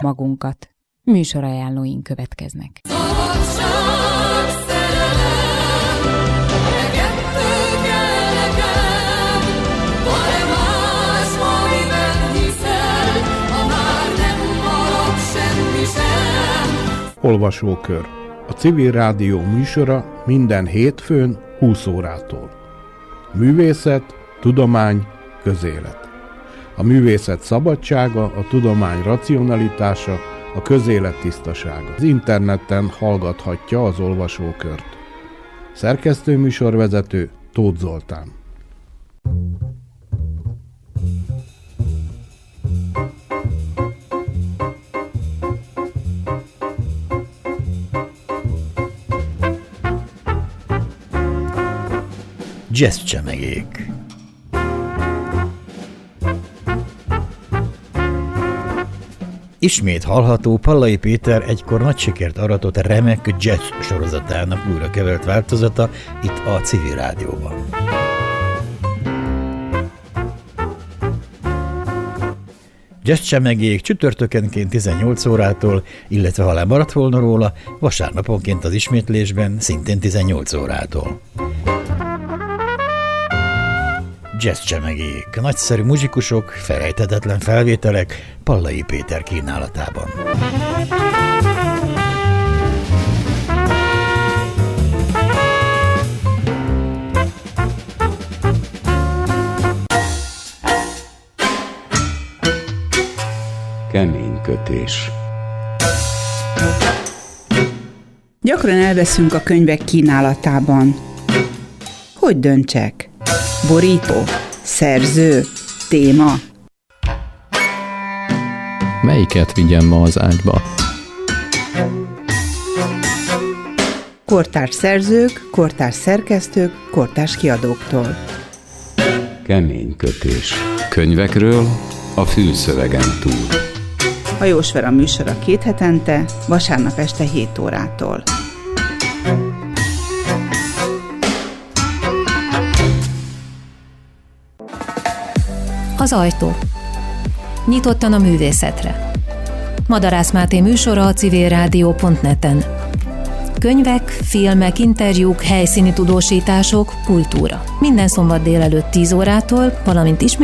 magunkat. Műsorajánlóink következnek. Olvasókör. A Civil Rádió műsora minden hétfőn 20 órától. Művészet, tudomány, közélet. A művészet szabadsága, a tudomány racionalitása, a közélet tisztasága. Az interneten hallgathatja az olvasókört. Szerkesztő műsorvezető Tóth Zoltán. Jazzcsemegék. Ismét hallható Pallai Péter egykor nagy sikert aratott remek jazz sorozatának újra kevert változata itt a Civil Rádióban. Jazzcsemegék csütörtökenként 18 órától, illetve ha lemaradt volna róla, vasárnaponként az ismétlésben szintén 18 órától. Jazzcsemegék, nagyszerű muzsikusok, felejthetetlen felvételek Pallai Péter kínálatában. Keménykötés. Gyakran elveszünk a könyvek kínálatában. Hogy döntsek? Borító, szerző, téma. Melyiket vigyem ma az ágyba? Kortárs szerzők, kortárs szerkesztők, kortárs kiadóktól. Keménykötés. Könyvekről a fülszövegen túl. Hajós Vera műsora 2 hetente, vasárnap este 7 órától. Az ajtó. Nyitottan a művészetre. Madarász Máté műsora a civilrádió.net-en. Könyvek, filmek, interjúk, helyszíni tudósítások, kultúra. Minden szombat délelőtt 10 órától, valamint ismét